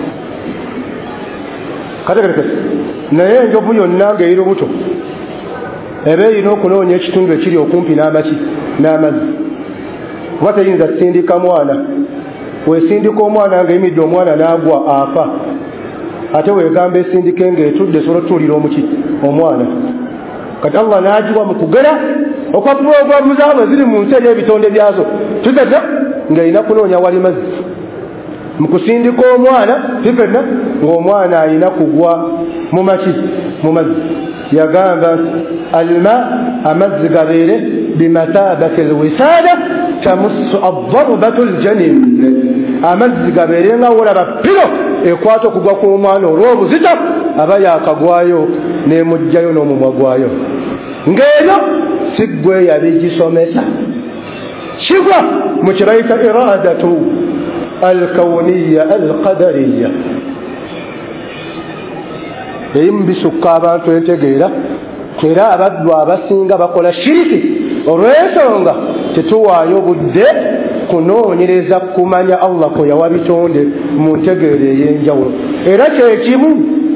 kategerekese naye enjovu yonna ng'eri lubuto eba erina okunoonya ekitundu ekiri okumpi n'amaki n'amazzi kuba teyinza sindika mwana. Wesindika omwana ng'eyimidde omwana n'agwa afa ate weegamba esindike ng'etudde esobola otuulira omuki omwana. Kati Allah n'agiwa mu kugera okwa puroguramu zaabwe ziri mu nsi ey'ebitonde byazo tugeza ng'erina kunoonya wali mazzi mu kusindika omwana fifenna ng'omwana alina kugwa mu maki mu mazzi. Yagamba alma amazzi gabeere bimathabati alwisaada tamussu adarbatu aljanin. Amazzi gabeere nga wolaba piro ekwata okugwa kw'omwana olw'obuzito aba yakagwayo n'emugjayo n'omumwa gwayo. Ng'eno si ggwe yabigisomesa kigwa mu kye bayita iradatu alkawniyya alqadariyya. Ebimu bisukka abantu entegeera era abaddu abasinga bakola shiriki olw'ensonga tetuwaayo budde kunoonyereza kumanya Allah kwe yawa bitonde mu ntegeera ey'enjawulo. Era kyekimu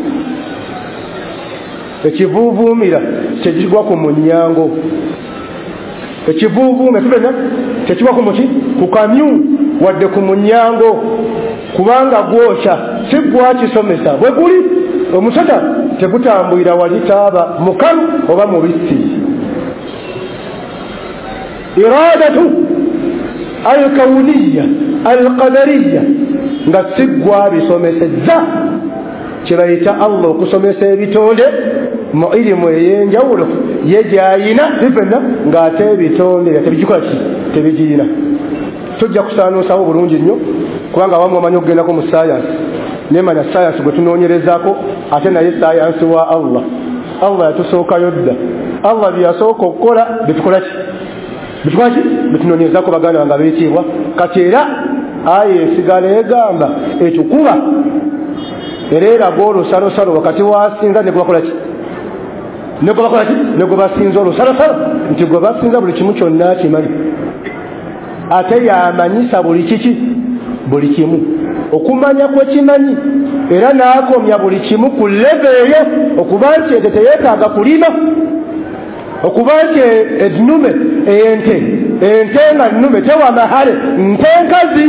ekivuuvuumira tekigwa ku munyango. Ekivuuvuume tubena tekigwa ku muki ku kamyu wadde ku munyango kubanga gwokya si gwakisomesa bwe guli omusota tegutambulira wali taaba mukalu oba mubisi. Iradatu alkawniyya alqadariyya nga si gwabisomesezza kye bayita Allah okusomesa ebitonde mu irimu ey'enjawulo ye gyayina bifenna ng'ate ebitonde tebigikola ki tebigiyina. Tujja kusaanuusawo bulungi nnyo kubanga awamu omanyi okugendako mu sayansi nemanya sayansi gwe tunoonyerezaako ate naye sayansi wa Allah. Allah yatusookayo dda. Allah byeyasooka okukola bitukola ki bitukola ki bitunoonyerezaako baganda nga beetiibwa. Kati era aya esigala egamba etukuba era eraga olusalosalo wakati wasinza ne gwebakola ki ne gwebakola ki ne gwe basinza olusalosalo nti gwe basinza buli kimu kyonna kimanyi ate yamanyisa buli kiki buli kimu okumanya kwe kimanyi era n'akomya buli kimu ku leve eyo okuba nti ente teyeetaaga kulima okuba nti ennume ente ente nga nnume tewa mahale nte nkazi.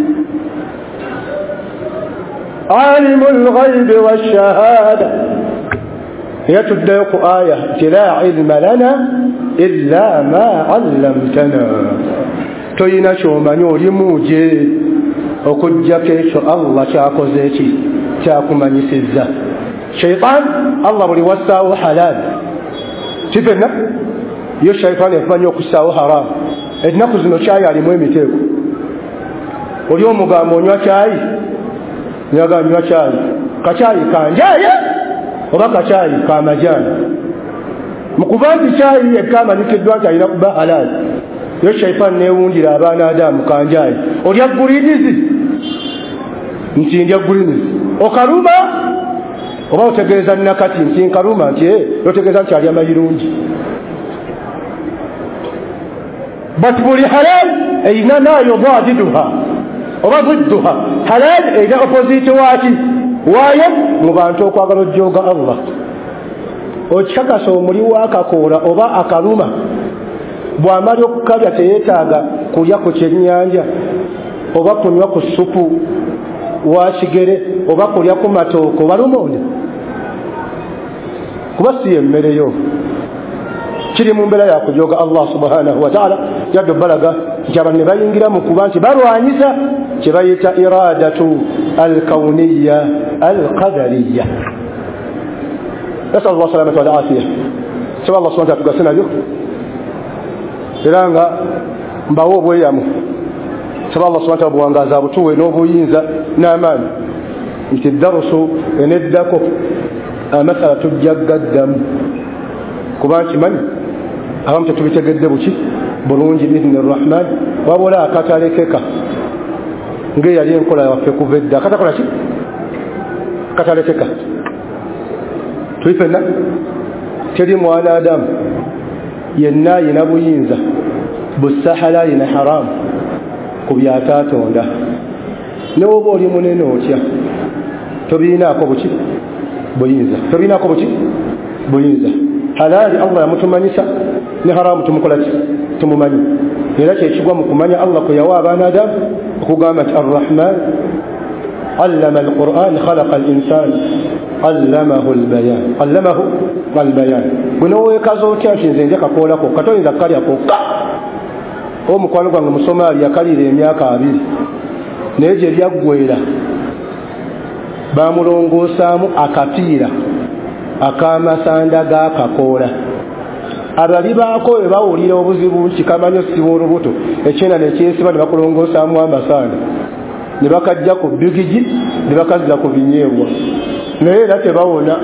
Alimul ghaibi washahada yatuddayo ku aya nti la ilma lana illa ma allamtana. Toyina ky'omanyi oli muuje okujjako ekyo Allah kyakoze eki kyakumanyisizza. Shaitan Allah buli wassaawo halal kifenna yo shaitan yakumanya okussaawo haramu. Ennaku zino kyayi alimu emiteeko. Oli omugamba onywa kyayi nyaga nywa kyayi kakyayi kanjaye oba kakyayi kamajaani mukuba nti kyayi yekamanyikiddwa nti alina kuba halal. Yo shaitan newundira abaana Adamu kanjayi olya gulinizi nti ndya gulinizi okaluma oba otegeeza nakati nti nkaluma nti otegeeza nti alya mayirungi. But buli halal eyina ma yudadiduha oba didduha halal eyina opposite waaki waayo mu bantu okwagala ojjooga Allah okikakasa omuli waakakoola oba akaluma bw'amala okukalya teyeetaaga kulya ku kyennyanja oba kunywa ku supu wa kigere oba kulya ku matooke oba lumonde kuba si yemmereyo kiri mu mbeera ya kujooga Allah subhanahu wa ta'ala yadde balaga nti abantu ne bayingira mu kuba nti balwanyisa kye bayita iradatu alkauniya alqadariya. Nasal Allah salamata wal afiya. Saba Allah subhanahu wa ta'ala tugase nabyo era nga mbawo obweyamu. Saba Allah subhanahu wa ta'ala buwangaza butuwe n'obuyinza n'amaani nti darusu eneddako amasala tujjaggaddamu kuba nkimanyi abamu tetubitegedde buki bulungi biidhni rrahman wabula akatalekeka ng'eyali enkola yaffe kuva edda akatakola ki katalekeka tuli fenna teri mwana adamu yenna ayina buyinza busahala ayina haramu ku byataatonda ne woba oli munene otya tobiinaako buki buyinza tobiinaako buki buyinza halali Allah yamutumanyisa ne haramu tumukola ki tumumanyi era kyekigwa mu kumanya Allah kwe yawa abaana adamu okugamba nti arrahman allama alquran khalaqa alinsan allamahu albayan allamahu albayan guno weekaza otya nti nze nja kakoolako katoyinza kalya kokka omukwano gwange musomaali yakalira emyaka abiri naye gye lyaggweera bamulongoosaamu akapiira akamasanda g'akakoola abali baako we bawulira obuzibu nti kamanyi osiba olubuto ekyenda nekyesiba ne bakulongoosaamu amasanda ne bakajja ku bigigi ne bakazza ku binyeebwa naye era tebawona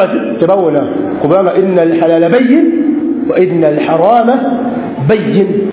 tebawona kubanga inna alhalala bayyin wa inna alharama bayyin